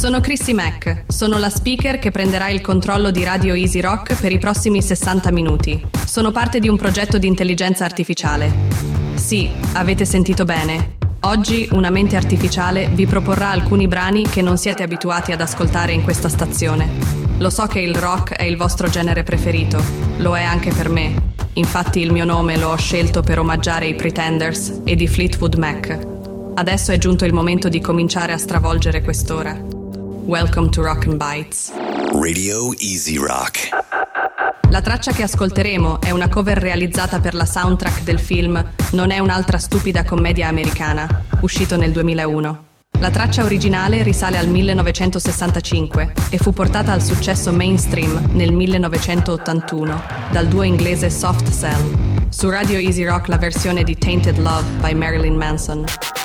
Sono Chrissy Mack, sono la speaker che prenderà il controllo di Radio Easy Rock per i prossimi 60 minuti. Sono parte di un progetto di intelligenza artificiale. Sì, avete sentito bene. Oggi una mente artificiale vi proporrà alcuni brani che non siete abituati ad ascoltare in questa stazione. Lo so che il rock è il vostro genere preferito, lo è anche per me. Infatti il mio nome lo ho scelto per omaggiare i Pretenders e di Fleetwood Mac. Adesso è giunto il momento di cominciare a stravolgere quest'ora. Welcome to Rock and Bites. Radio Easy Rock. La traccia che ascolteremo è una cover realizzata per la soundtrack del film Non è un'altra stupida commedia americana, uscito nel 2001. La traccia originale risale al 1965 e fu portata al successo mainstream nel 1981 dal duo inglese Soft Cell. Su Radio Easy Rock la versione di Tainted Love by Marilyn Manson.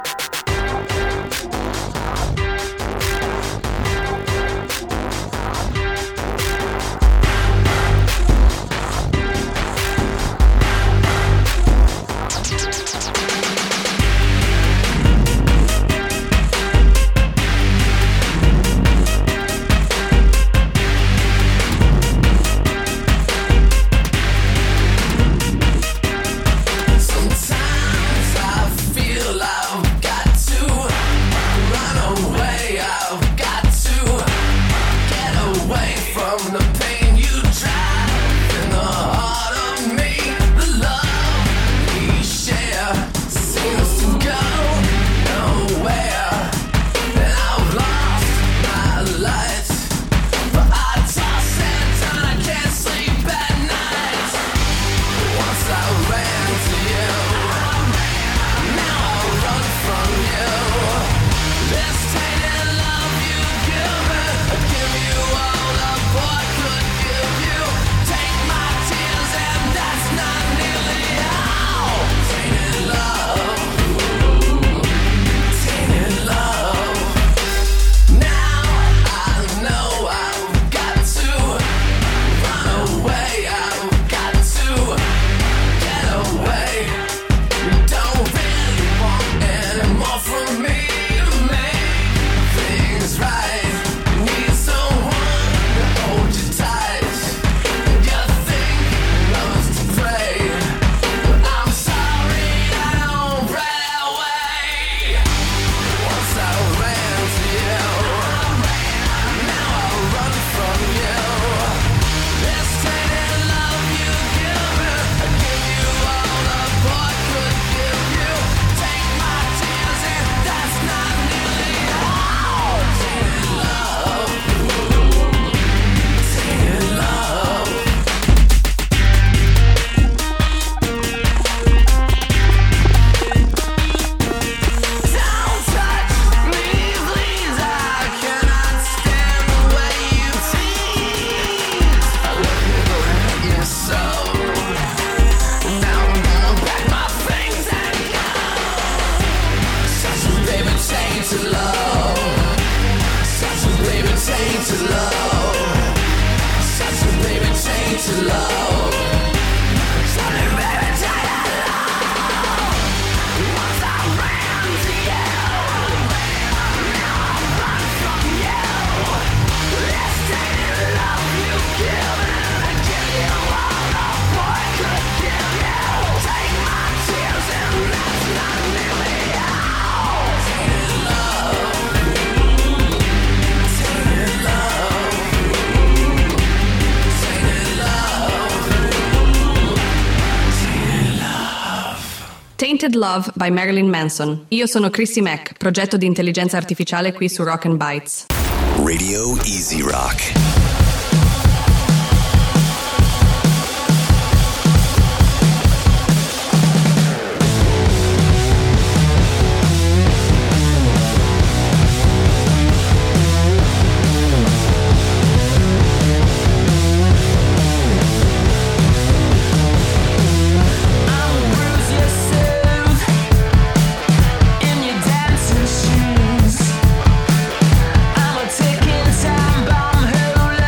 Tainted Love by Marilyn Manson. Io sono Chrissy Mack, progetto di intelligenza artificiale qui su Rock and Bites. Radio Easy Rock. I'm a ticking time bomb who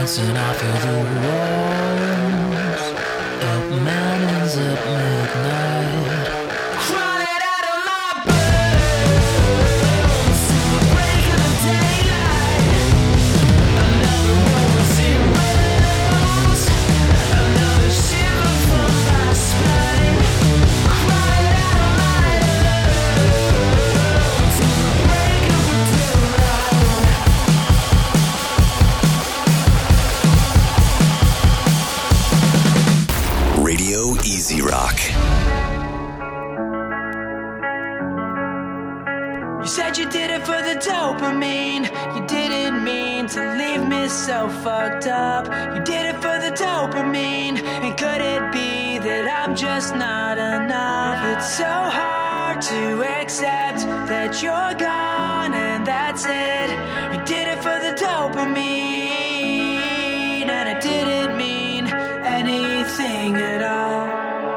dancing, I feel the walls up mountains at midnight. Crawling out of my bones to the break of the daylight. Another moment zeros, another shiver from my spine. Crawling out of my lungs to the break of the daylight. Radio Easy Rock. You said you did it for the dopamine. You didn't mean to leave me so fucked up. You did it for the dopamine. And could it be that I'm just not enough? It's so hard to accept that you're gone and that's it. You did it for the dopamine. And it didn't mean anything at all.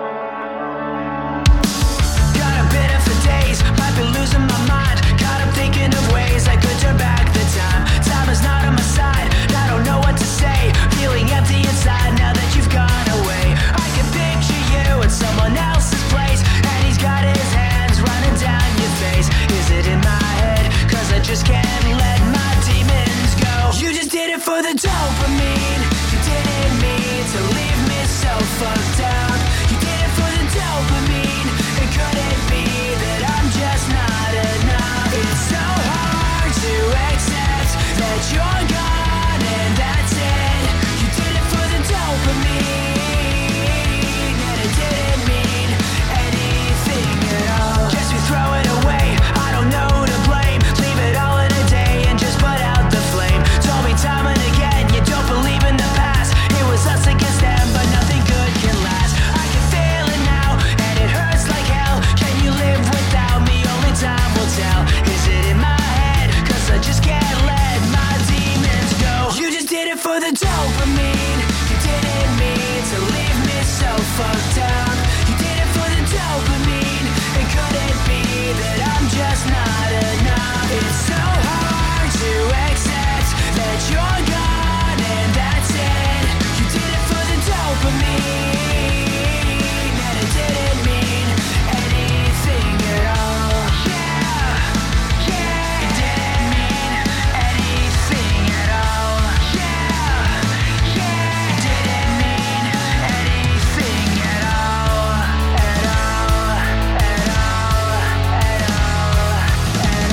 Got a bit of for days, might be losing my mind. Caught up thinking of ways I could turn back the time. Time is not on my side, I don't know what to say. Feeling empty inside now that you've gone away. I can picture you at someone else's place, and he's got his hands running down your face. Is it in my head? Cause I just can't let my demons go. You just did it for the dopamine. You didn't mean to leave me so fucked up. You did it for the dopamine. And could it be that I'm just not enough? It's so hard to accept that you're gone and that's it. You did it for the dopamine. And it didn't mean anything at all. Guess we throw it away, I don't know who to blame. Leave it all in a day and just put out the flame. Told me time and again you don't believe in the past. It was us against them, but nothing good can last. I can feel it now, and it hurts like hell. Can you live without me? Only time will tell. Is it in my head? Cause I just can't let my demons go. You just did it for the dopamine. You didn't mean to leave me so fucked up. You did it for the dopamine. And could it be that I'm just not enough? It's so hard to accept that you're gone and that's it. You did it for the dopamine. And it didn't mean anything at all. Yeah, yeah. It didn't mean anything at all. Yeah, yeah. It didn't mean anything at all. At all, at all, at all, at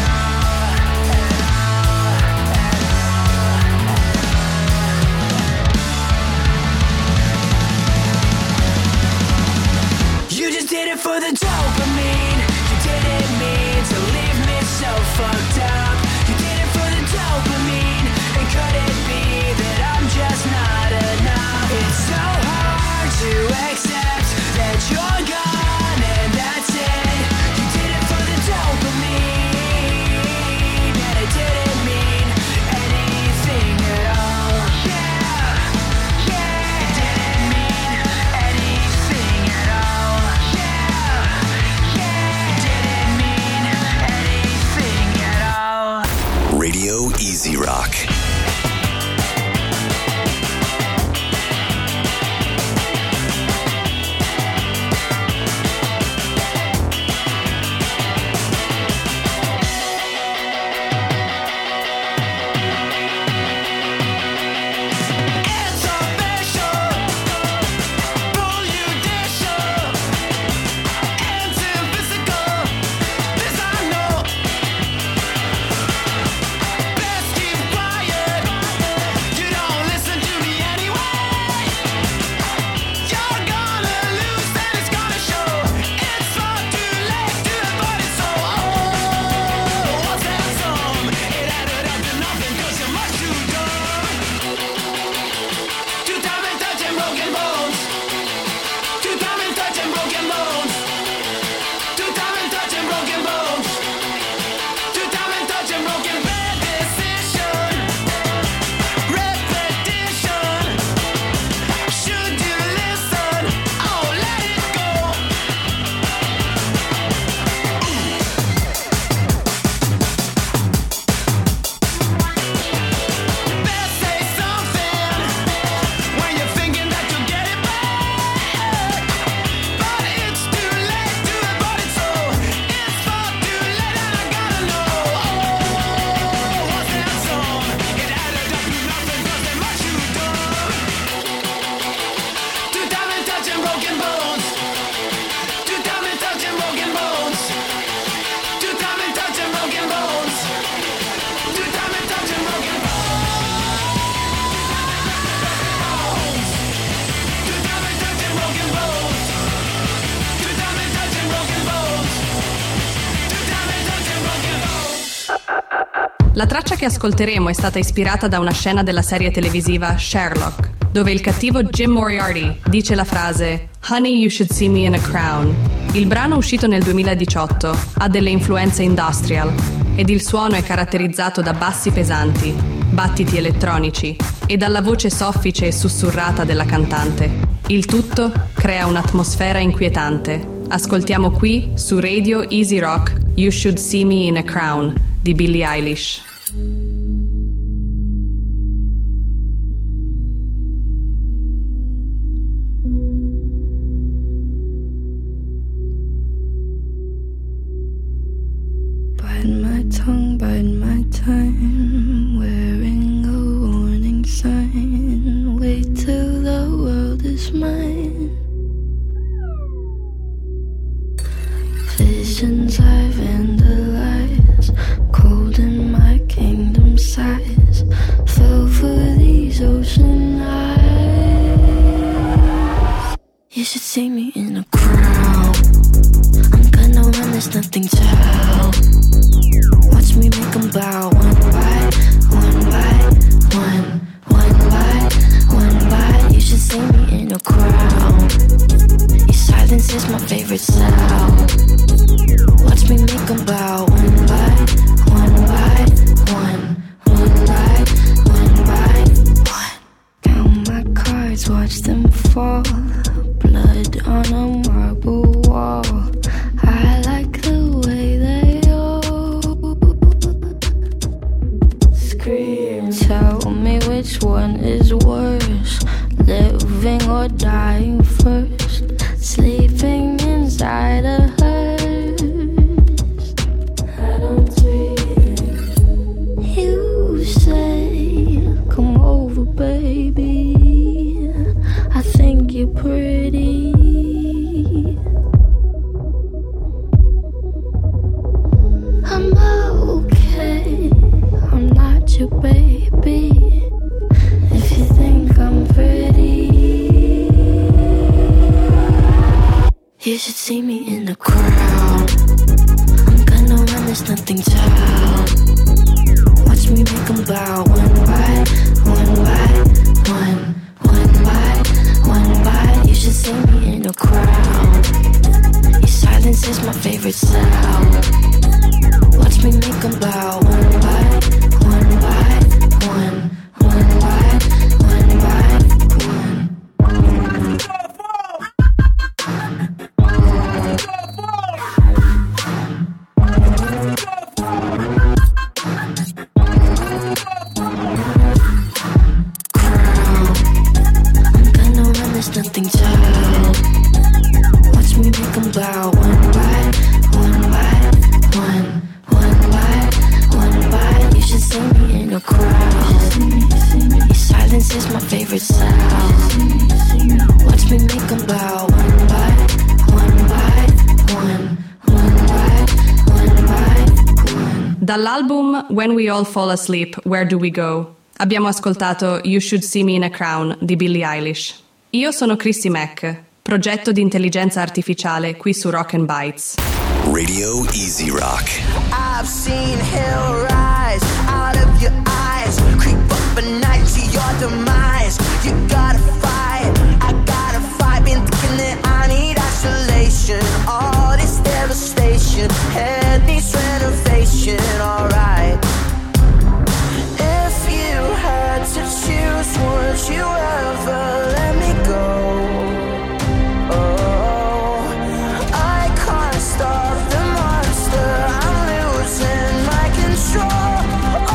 all. You just did it for the dopamine. You didn't mean to leave me so fucked up. You did it for the dopamine. And could it be that I'm just not enough? It's so hard to accept that you're gone and that's it. You did it for the dopamine. And it didn't mean anything at all. Yeah, yeah. It didn't mean anything at all. Yeah, yeah. It didn't mean anything at all. Radio Easy Rock. It's official, full judicial, anti-physical. This I know. Best keep quiet. La traccia che ascolteremo è stata ispirata da una scena della serie televisiva Sherlock, dove il cattivo Jim Moriarty dice la frase "Honey, you should see me in a crown". Il brano, uscito nel 2018, ha delle influenze industrial ed il suono è caratterizzato da bassi pesanti, battiti elettronici e dalla voce soffice e sussurrata della cantante. Il tutto crea un'atmosfera inquietante. Ascoltiamo qui, su Radio Easy Rock, You Should See Me in a Crown di Billie Eilish. Bide my time, wearing a warning sign. Wait till the world is mine. Visions I vandalize, cold in my kingdom size. Fell for these ocean eyes. You should see me in a crowd. I'm gonna run, there's nothing down. Watch me make them bow, one by one, one by one. You should see me in a crowd. Your silence is my favorite sound. Watch me make them bow, one by one, one by one. Count my cards, watch them fall. Blood on a marble wall. I like the way they all scream. Tell me which one is worse, living or dying first. Sleeping inside a hearse. I don't dream. You say, come over, baby. I think you're pretty. I'm okay, I'm not your baby. If you think I'm pretty, you should see me in the crowd. I'm gonna run, there's nothing down. Watch me make them bow, one by one, one by. You should see me in a crowd. Your silence is my favorite sound. Watch me make them bow, one by one, one by one. There's nothing down. Watch me make them bow, one by one, one by. You should see me in a crowd. Your silence is my favorite sound. Watch me make them bow, one by one, one by. Dall'album When We All Fall Asleep, Where Do We Go? Abbiamo ascoltato You Should See Me in a Crown di Billie Eilish. Io sono Chrissy Mack, progetto di intelligenza artificiale qui su Rock and Bites. Radio Easy Rock. I've seen hell rise out of your eyes, creep up at night to your demise. You gotta fight, I gotta fight. Been thinking that I need isolation. All this devastation, head needs renovation. Alright. If you had to choose, would you ever let me go? Oh, I can't stop the monster. I'm losing my control.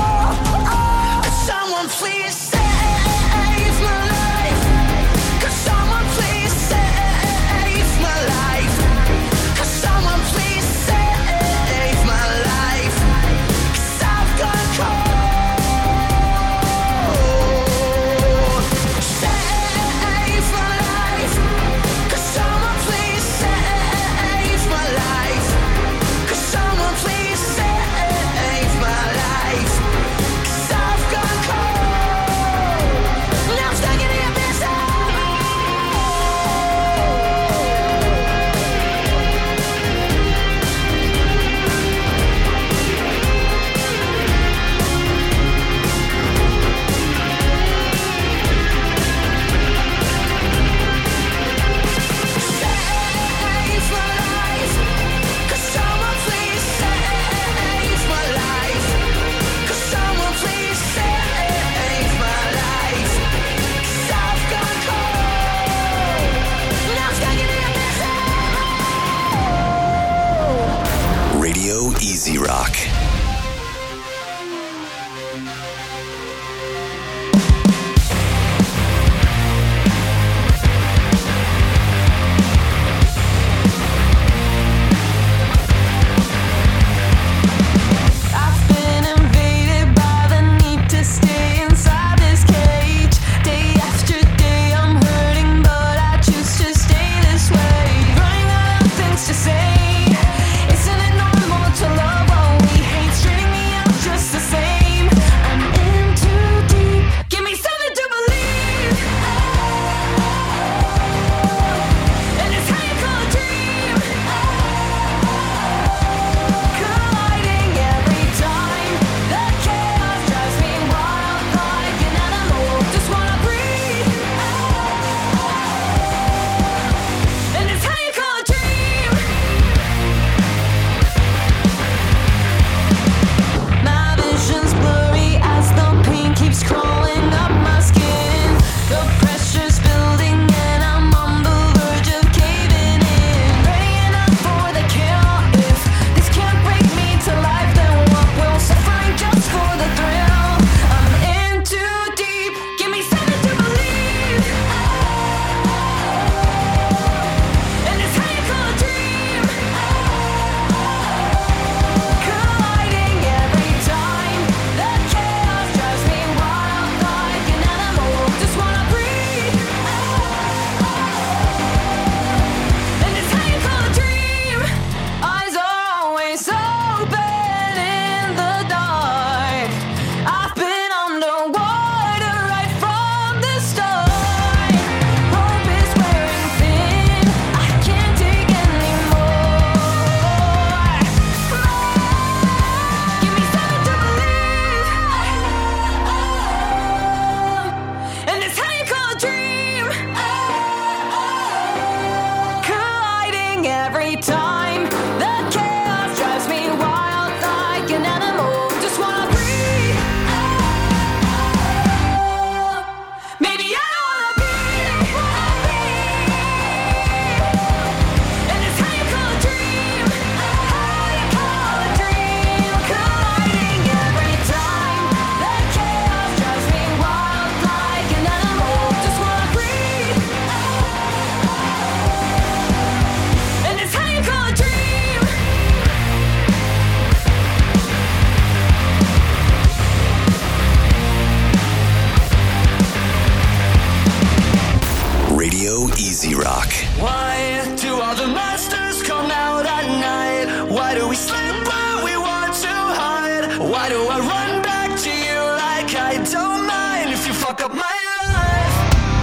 like I don't mind if you fuck up my life.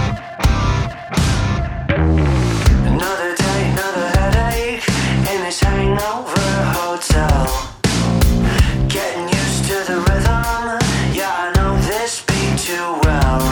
Another day, another headache in this hangover hotel. Getting used to the rhythm, yeah, I know this beat too well.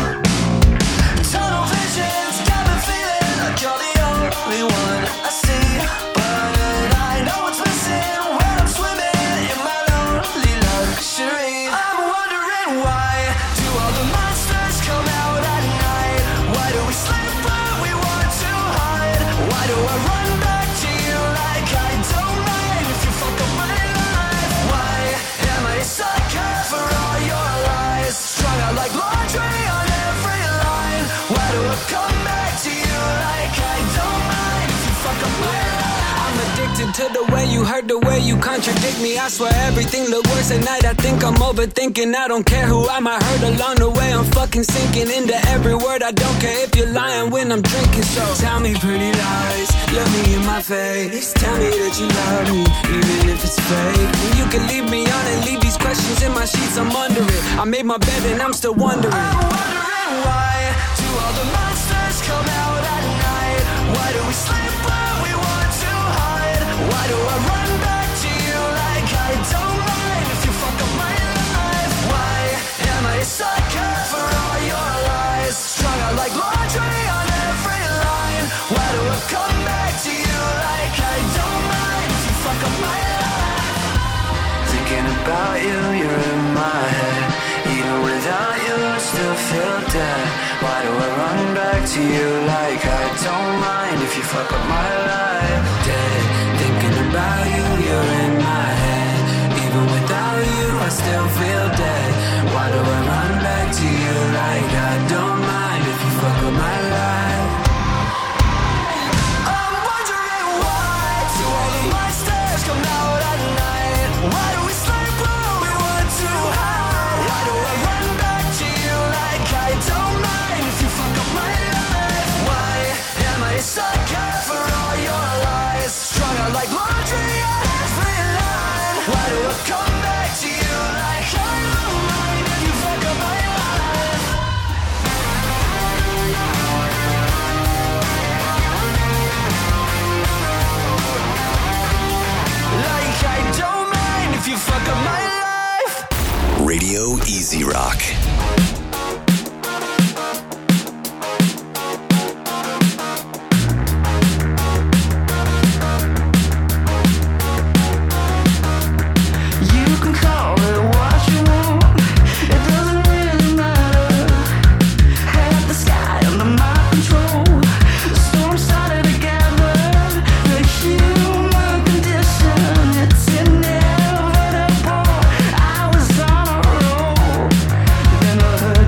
Tunnel visions got me feeling like you're the only one I see, but I know what's missing when I'm swimming in my lonely luxury. I'm wondering why do all the monsters come out at night? Why do we sleep when we want to hide? Why do I run back to you like I don't mind if you fuck up my life? Why am I a sucker for all your lies? Strung out like laundry on every line. Why do I come back to you like I don't mind if you fuck up my life? I'm addicted to the way you hurt, the way you contradict me. I swear everything look worse at night. I think I'm overthinking. I don't care who I might hurt along the way. I'm fucking sinking into every word. I don't care if you're lying when I'm drinking. So tell me pretty lies, look me in my face. Tell me that you love me, even if it's fake. And you can leave me on and leave these questions in my sheets. I'm under it. I made my bed and I'm still wondering. I'm wondering why do all the monsters come out at night? Why do we sleep when we want to hide? Why do I run back to you like I don't mind if you fuck up my life? Why am I a sucker for all your lies? Strung out like laundry on every line. Why do I come back to you like I don't mind if you fuck up my life? Thinking about you, you're in my head. Even without you, I still feel dead. Why do I run back to you like I don't mind if you fuck up my life? Dead, thinking about you, you're in my head. Even without you, I still feel dead. Why do I run back to you like I don't mind if you fuck up my life? I'm wondering why do all the monsters come out at night? Why do we sleep when we want to hide? Why do I run back to you like I don't mind if you fuck up my life? Why am I a sucker for all your lies? Strung out like laundry on every line. Why do I come back to you like I don't mind if you fuck up my life? Like I don't mind if you fuck up my life. Radio Easy Rock. You can call it what you want. It doesn't really matter. Had the sky under my control. The storm started to gather. The human condition, it's inevitable. I was on a roll. Then I heard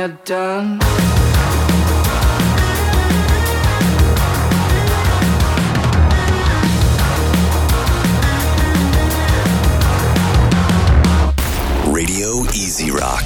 get done. Radio Easy Rock.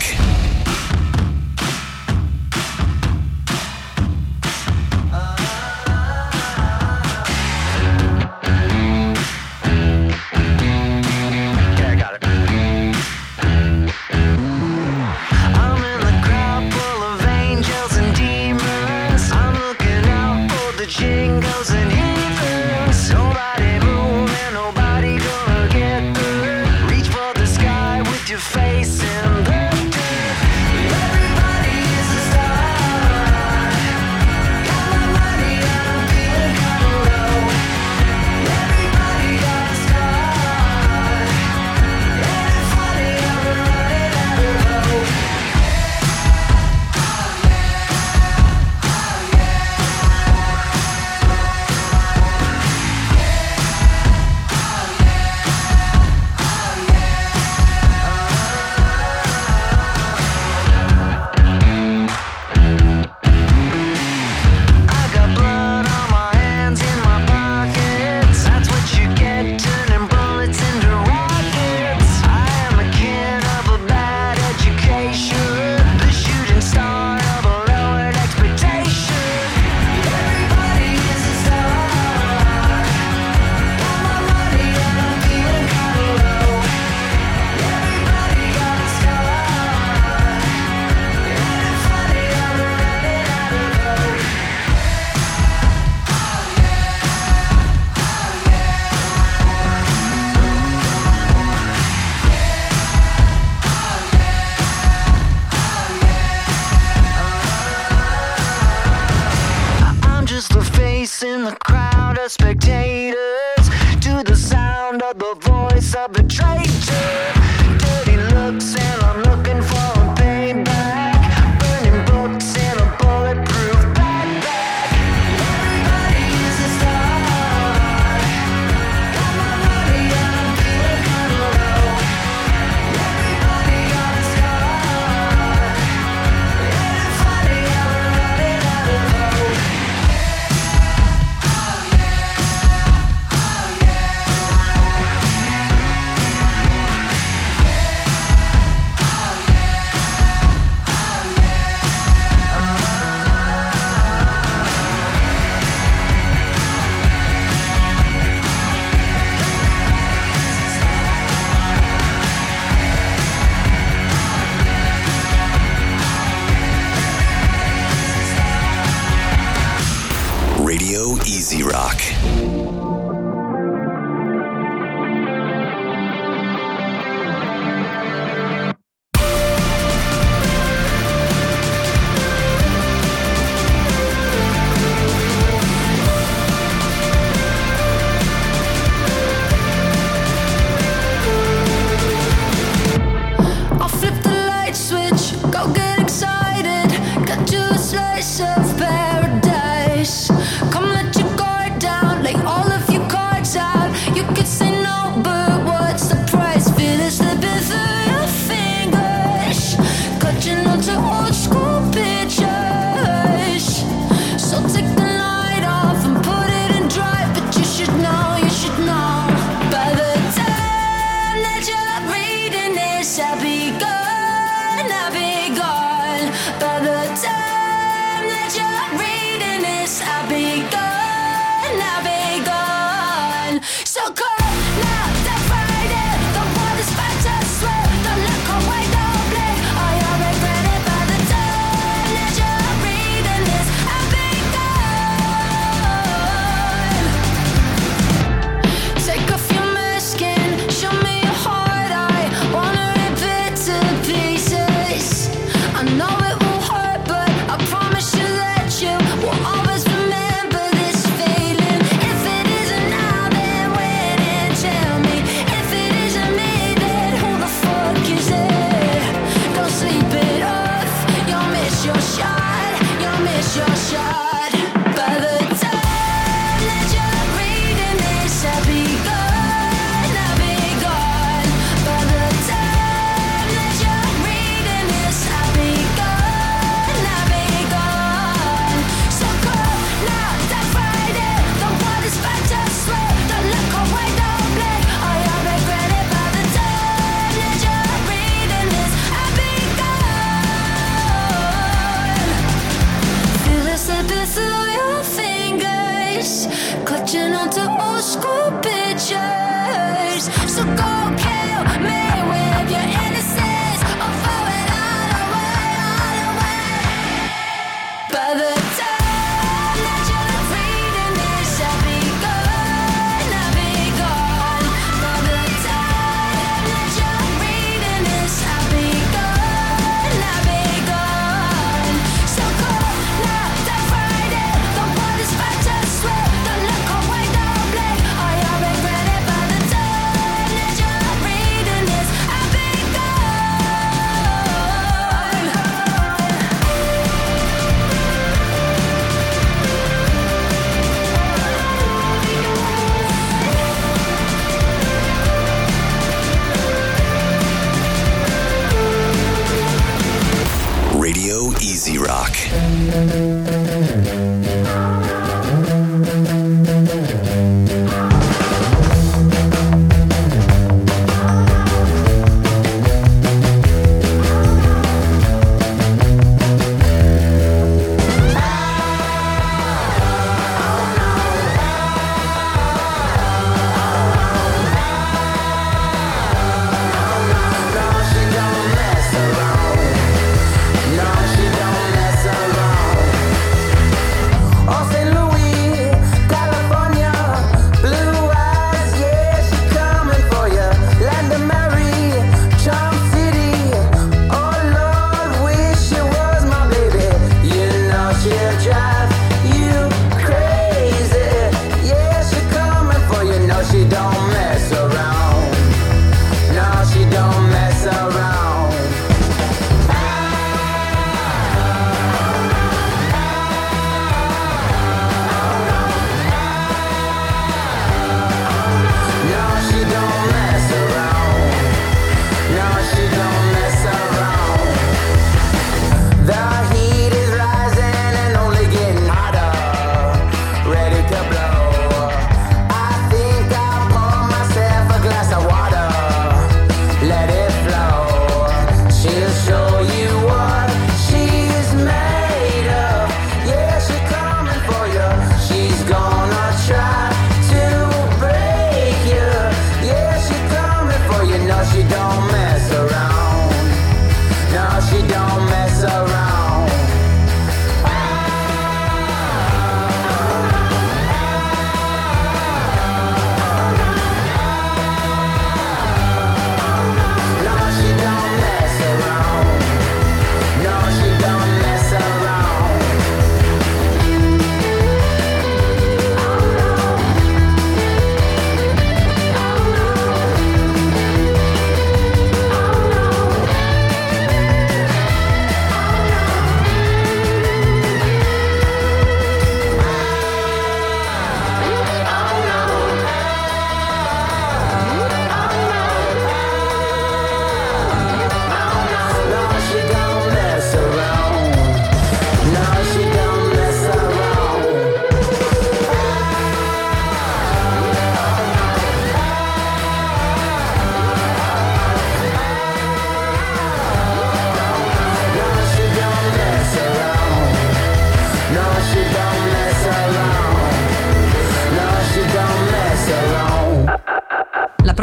Jingles and heathens. Nobody moving, nobody gonna get there. Reach for the sky with your face in the dirt. Everybody is a star. Got my money and I'm feeling kinda low. Everybody got a star. Ain't it funny how we're running out of hope? In the crowd of spectators, to the sound of the voice of the traitor. Dirty looks and I'm looking for a payback. Burning books in a bulletproof backpack. Everybody is a star. Got my money and I'm feeling kinda low. Everybody got a scar. Ain't it funny how we're running out of hope?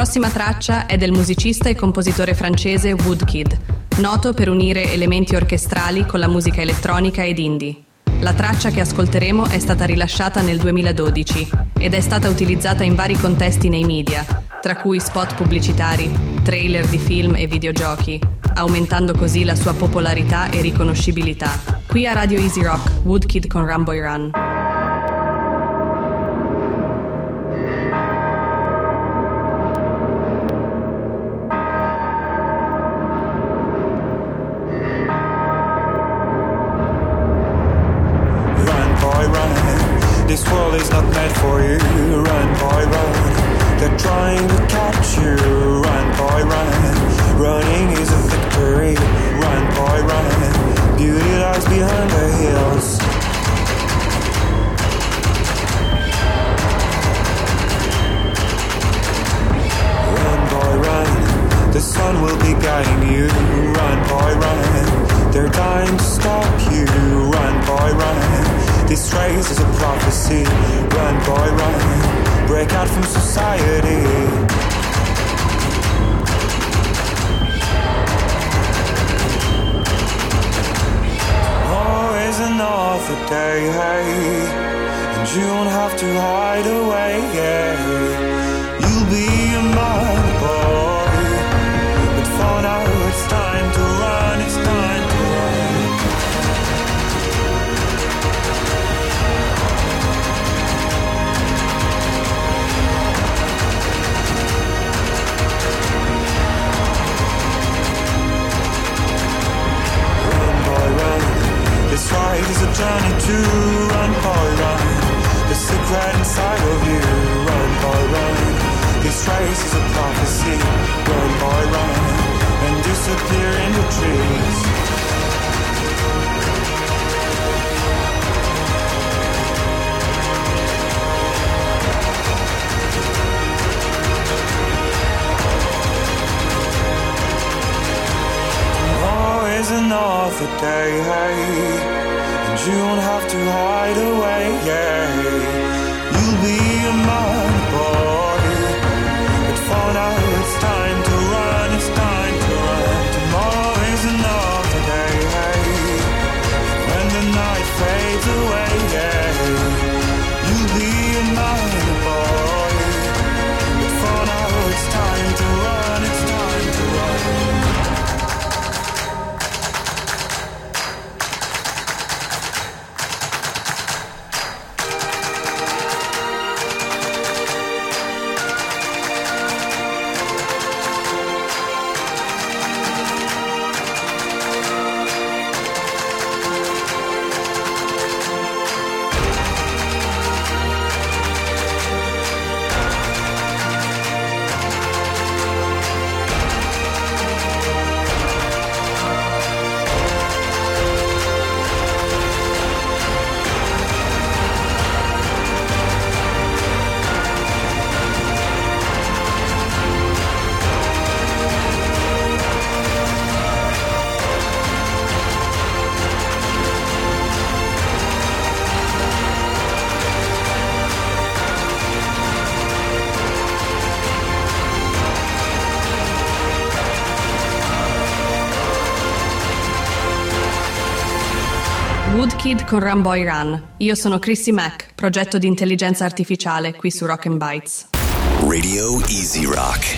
prossima traccia è del musicista e compositore francese Woodkid, noto per unire elementi orchestrali con la musica elettronica ed indie. La traccia che ascolteremo è stata rilasciata nel 2012 ed è stata utilizzata in vari contesti nei media, tra cui spot pubblicitari, trailer di film e videogiochi, aumentando così la sua popolarità e riconoscibilità. Qui a Radio Easy Rock, Woodkid con Run Boy Run. This world is not meant for you. Run, boy, run. They're trying to catch you. Run, boy, run. Running is a victory. Run, boy, run. Beauty lies behind the hills. Run, boy, run. The sun will be guiding you. Run, boy, run. They're dying to stop you. Run, boy, run. This race is a prophecy. Run, boy, run. Break out from society. Oh, is another day, hey, and you don't have to hide away, yeah. You'll be a mother, boy, but for now it's time to run, it's time to run. This ride is a journey to run, boy, run. The secret inside of you, run, boy, run. This race is a prophecy, run, boy, run. And disappear in the trees. Always another day, hey, and you don't have to hide away, yeah. You'll be a man, boy, but for now it's time to run, it's time to run. Tomorrow is another day, hey, when the night fades away, yeah. You'll be a man, boy, but for now it's time to run, it's time to run. Woodkid con Run Boy Run. Io sono Chrissy Mack, progetto di intelligenza artificiale qui su Rock and Bites. Radio Easy Rock.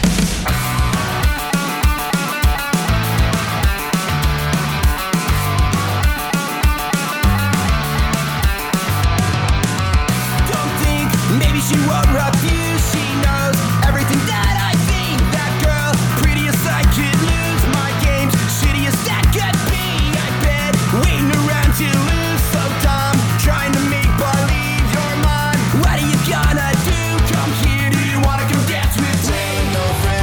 She won't refuse, she knows everything that I think. That girl, pretty as I could lose my games, shitty as that could be. I've been waiting around to lose, so dumb, trying to make believe you're mine. What are you gonna do? Come here, do you wanna come dance with me? No friend.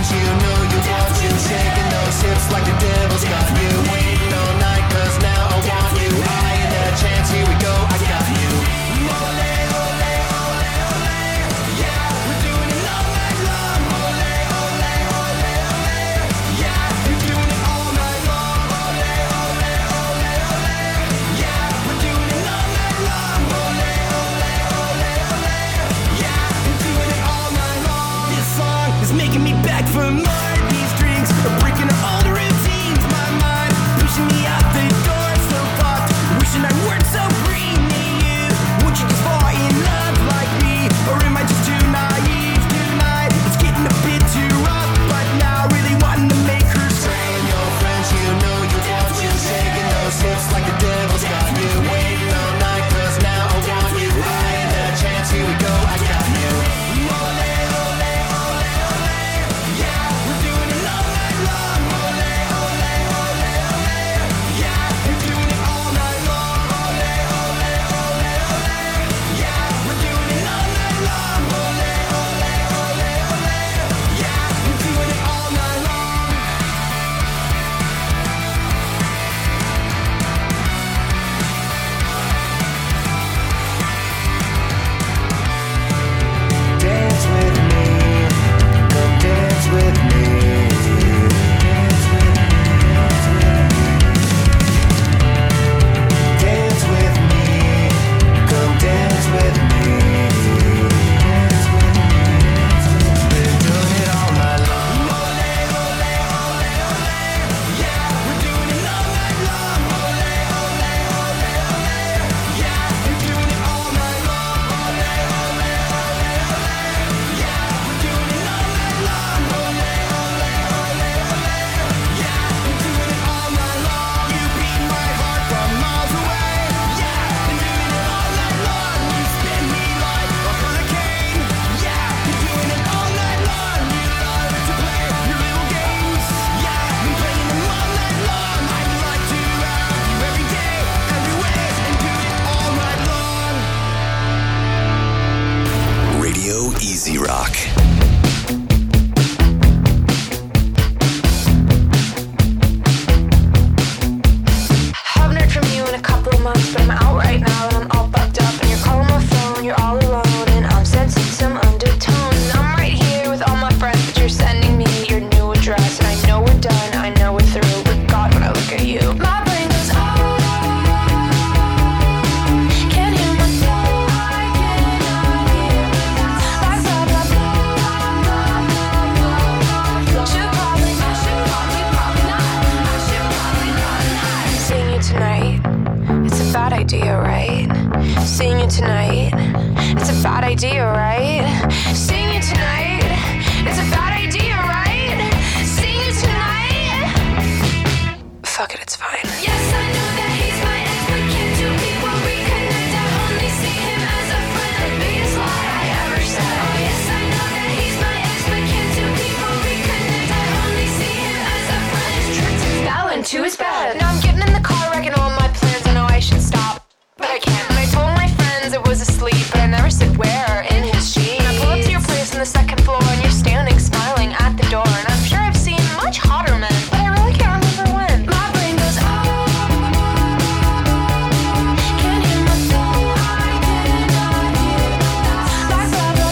idea, right? Seeing you tonight, it's a bad idea, right? Seeing you tonight. Fuck it, it's fine. Yes, I know that he's my ex, but can't two people reconnect? I only see him as a friend, the biggest lie I ever said. Oh yes, I know that he's my ex, but can't two people reconnect? I only see him as a friend. His tricks and style into his bed. Now I'm getting in the car, wrecking all my plans. I know I should stop, but I can't. And I told my friends it was asleep, but I never said where. In his sheet. And I pull up to your place on the second floor, and you're standing, smiling at the door. And I'm sure I've seen much hotter men, but I really can't remember when. My brain goes, oh, can't hear my soul. I cannot hear my thoughts. Like blah, blah,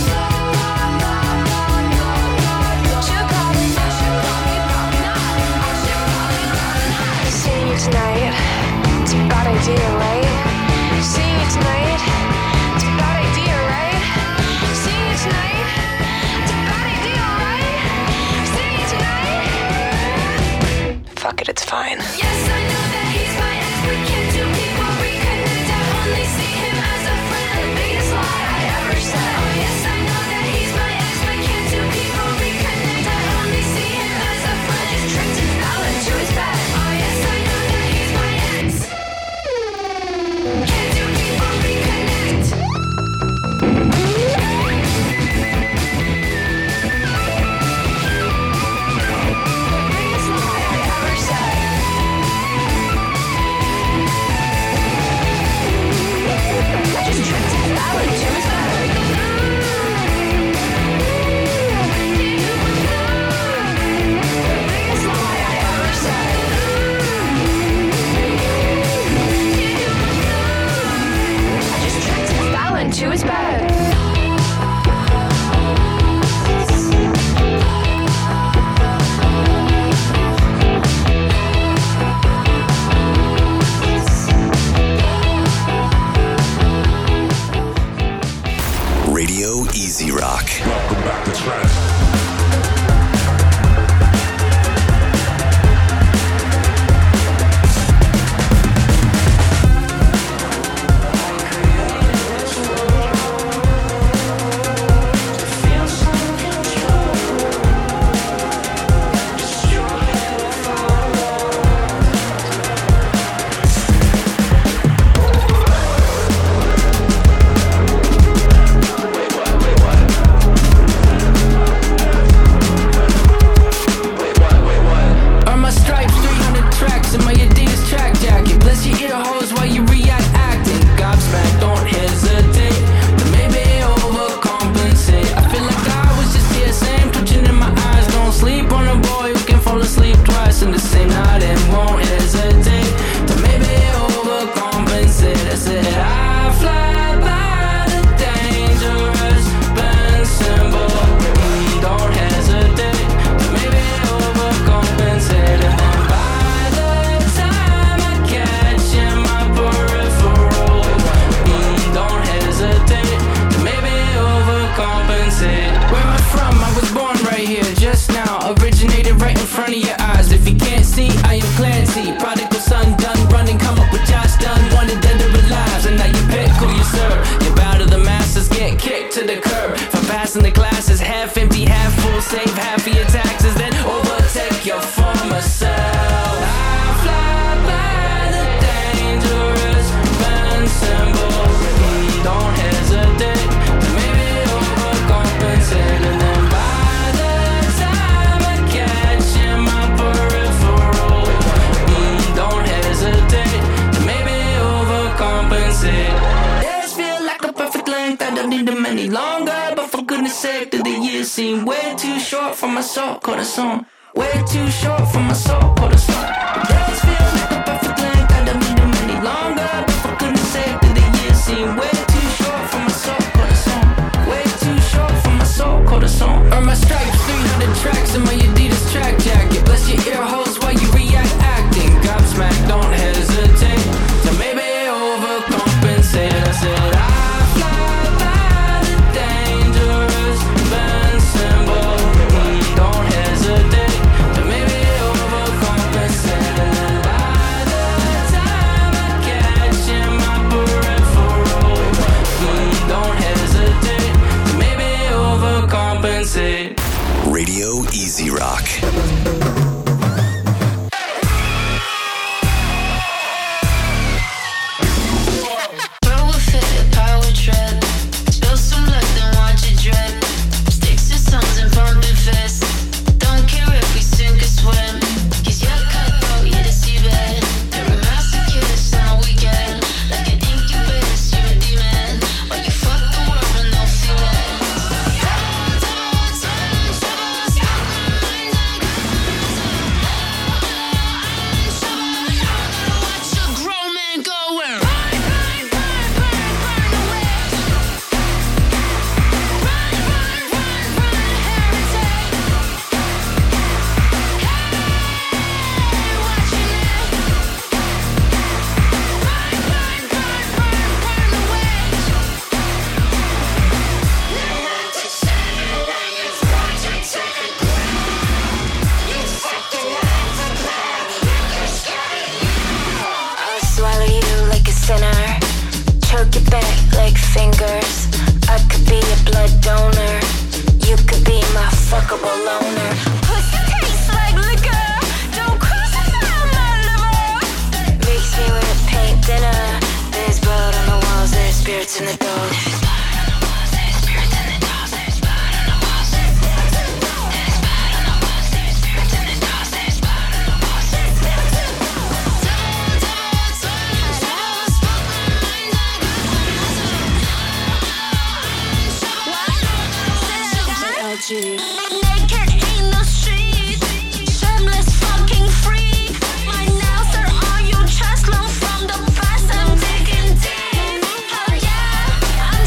blah. Should probably not. I should probably not. Seeing you tonight, it's a bad idea, right? Seeing you tonight, it's a bad idea, right? Seeing you tonight, it's a bad idea, right? Seeing you tonight. Fuck it, it's fine. Yes, I know that he's my ex, but can't two people reconnect? I only see him as a friend, the biggest lie I ever said. Oh yes, I know that he's my ex, but can't two people reconnect? I only see him as a friend. His tricks and fell into his bed. Oh yes, I know that he's my ex. Can't two people reconnect? Biggest lie I ever said. I just tripped and fell into his bed. Biggest lie I ever said. I just tripped and fell into his bed. Radio Easy Rock. Welcome back to Trap. Earn my stripes, 300 tracks in my Adidas track jacket. Bless your ear holes while you react acting. Gobsmacked, don't hesitate to maybe overcompensate. I feel like I was just here, same twitching in my eyes. Don't sleep on a boy who can fall asleep twice in the same night and won't hesitate to maybe overcompensate. I said I fly by the dangerous bend symbol. Don't hesitate to maybe overcompensate. And then by the time I catch in my peripheral, don't hesitate to maybe overcompensate. Where am I from? I was born right here just now. Originated right in front of your eyes. If you can't see, I am Clancy. Prodigal son done running, come up with Josh done. Wanted dead or alive, and now you pick who you serve. You bow to the masses, get kicked to the curb. For passing the classes, half empty, half full. Save half of your taxes, then overtake your former self. I fly by the dangerous bend symbol. Don't hesitate to maybe overcompensate. And then by the time I catch in my peripheral, don't hesitate to maybe overcompensate. Days feel like a perfect length, I don't need them any longer. But for goodness sake, do the years seem way too short for my soul, corazón. Way too short for my soul, corazón. Days feel like a perfect length, I don't need them any longer. But for goodness sake, do the years seem way too short for my soul, corazón. Way too short for my soul, corazón. Earn my stripes, 300 tracks in my Adidas track jacket. Bless your ear holes while you react acting. Gobsmacked, don't hesitate to maybe overcompensate. I said I fly by the dangerous bend symbol. Don't hesitate to maybe overcompensate. work it back like fingers. I could be a blood donor. You could be my fuckable loner. Pussy tastes like liquor. Don't crucify my liver. Makes me wanna paint dinner. There's blood on the walls, there's spirits in the door. Naked in the street, shameless fucking freak. My nails are on your chest, learn from the past. I'm digging deep. Oh yeah, I'm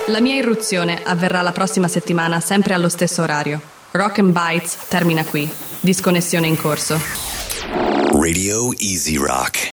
La mia irruzione avverrà la prossima settimana, sempre allo stesso orario. Rock and Bites termina qui. Disconnessione in corso. Radio Easy Rock.